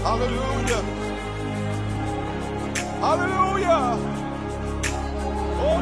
Hallelujah. Hallelujah. Oh,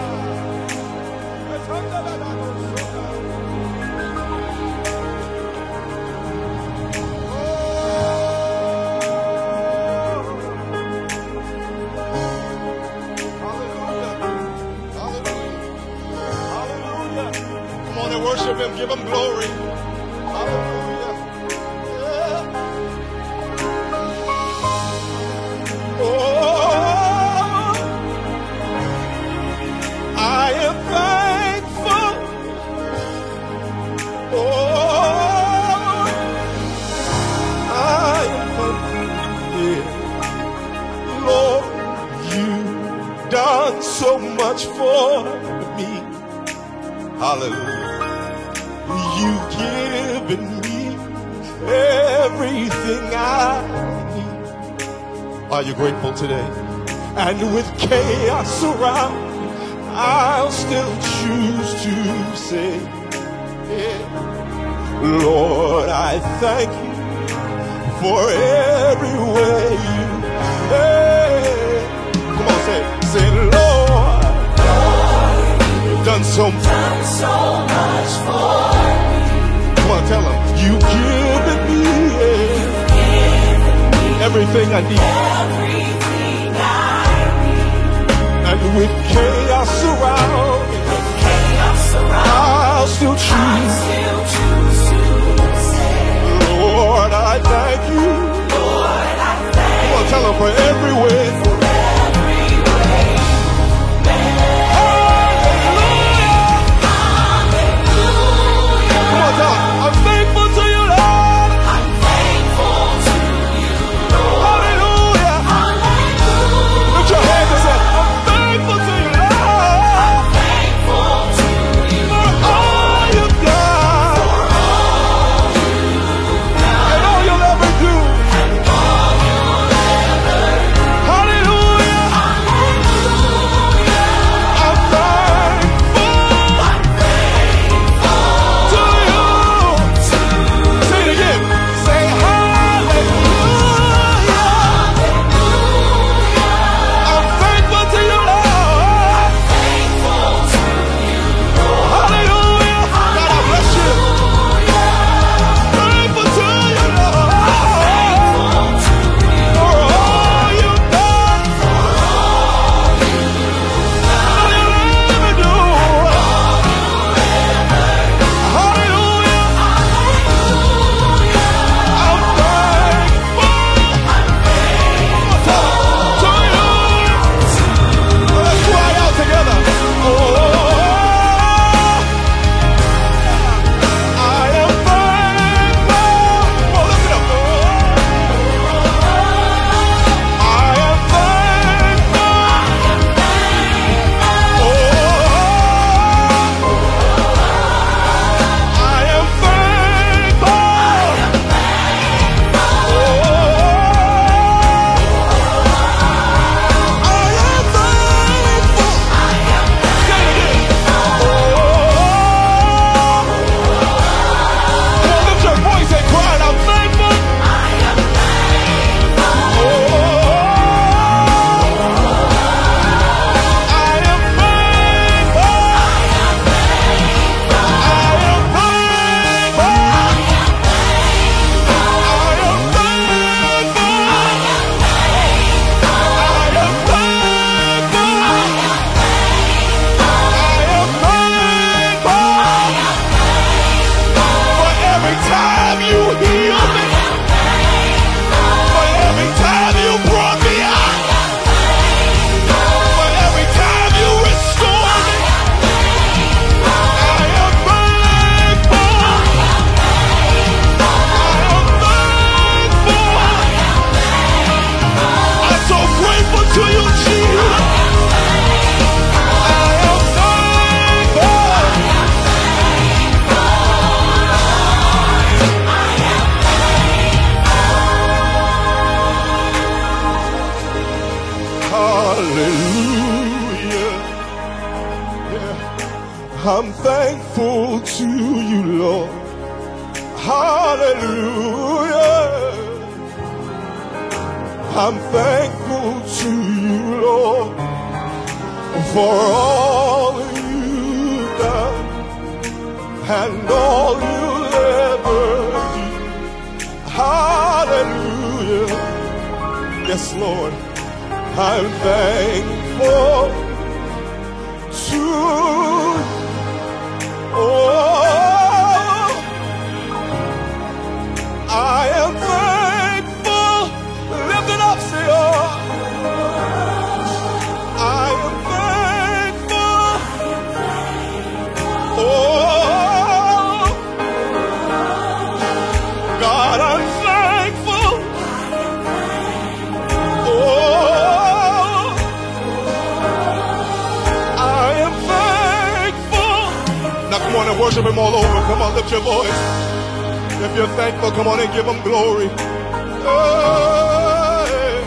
worship him, give him glory. Hallelujah. Yeah. Oh, I am thankful. Oh, I am thankful. Yeah. Lord, you've done so much for me. Hallelujah. You've given me everything I need. Are you grateful today? And with chaos around, I'll still choose to say, yeah. Lord, I thank you for every way you, hey. Come on, say, Lord, you've done so much for me. Come on, tell him, you've given me everything I need. And with chaos around, I'll still choose to say, Lord, I thank you. Come on, tell him for every way. Do I'm thankful to you, Lord, for all you've done and all you'll ever do. Hallelujah. Yes, Lord. I'm thankful to I am thankful. Lift it up, say, oh. I am thankful. Oh, God, I'm thankful. Oh, I am thankful. Now come on and worship him all over. Come on, lift your voice. If you're thankful, come on and give him glory. Hey.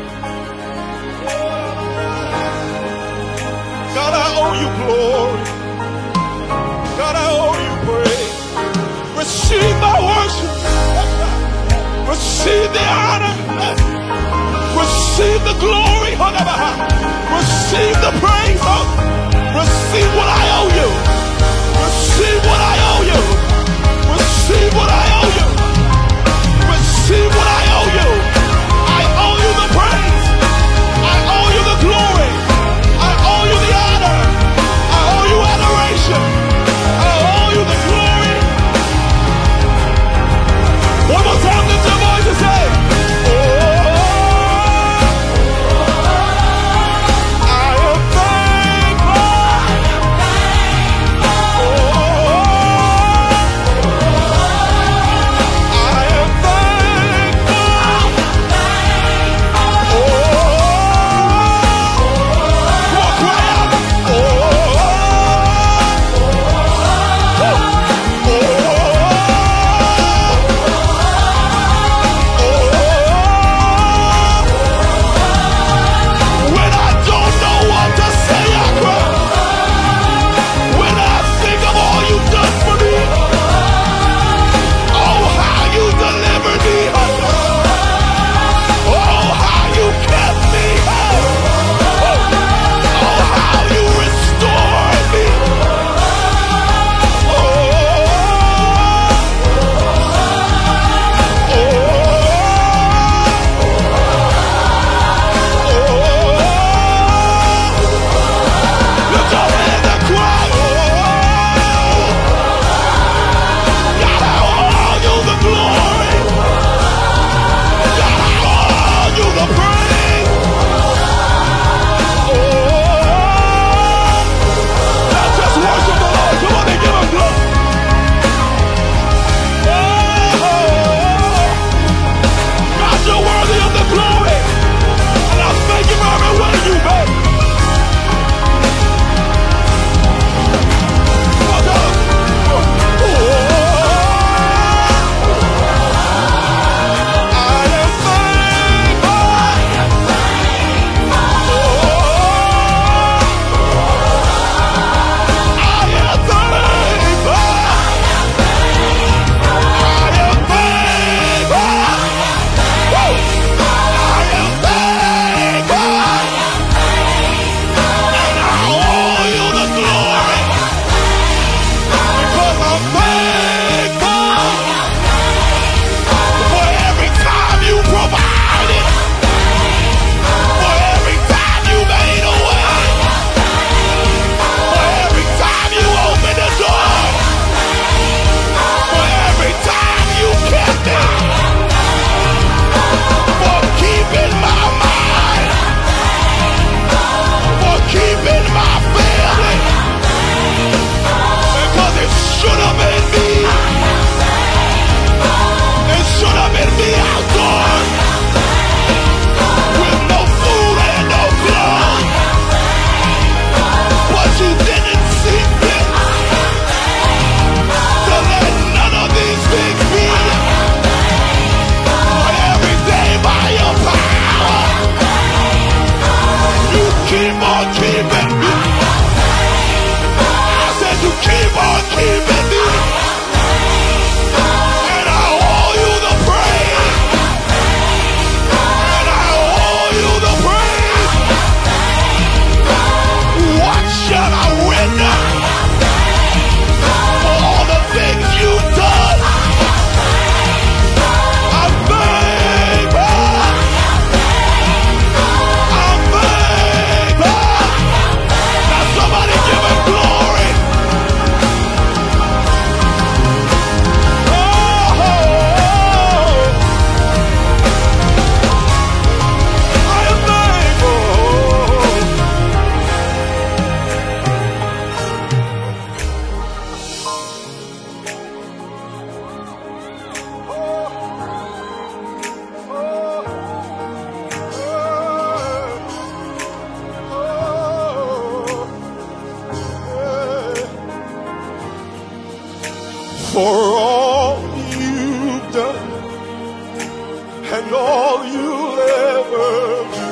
God, I owe you glory. God, I owe you praise. Receive my worship. Receive the honor. Receive the glory. Receive the praise. Receive what I owe you. Receive what I owe you. Receive what I owe you. Receive what I owe you. I owe you the praise. I owe you the glory. I owe you the honor. I owe you adoration. I owe you the glory. One more time, lift your voice and say, oh. for all you've done and all you'll ever do.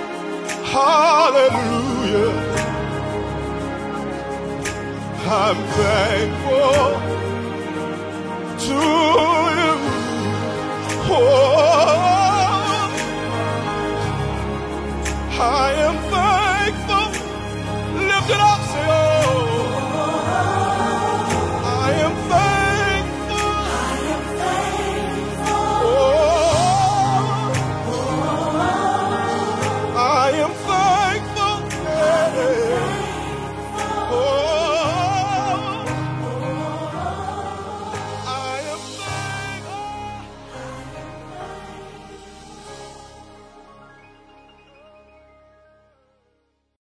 Hallelujah. I'm thankful to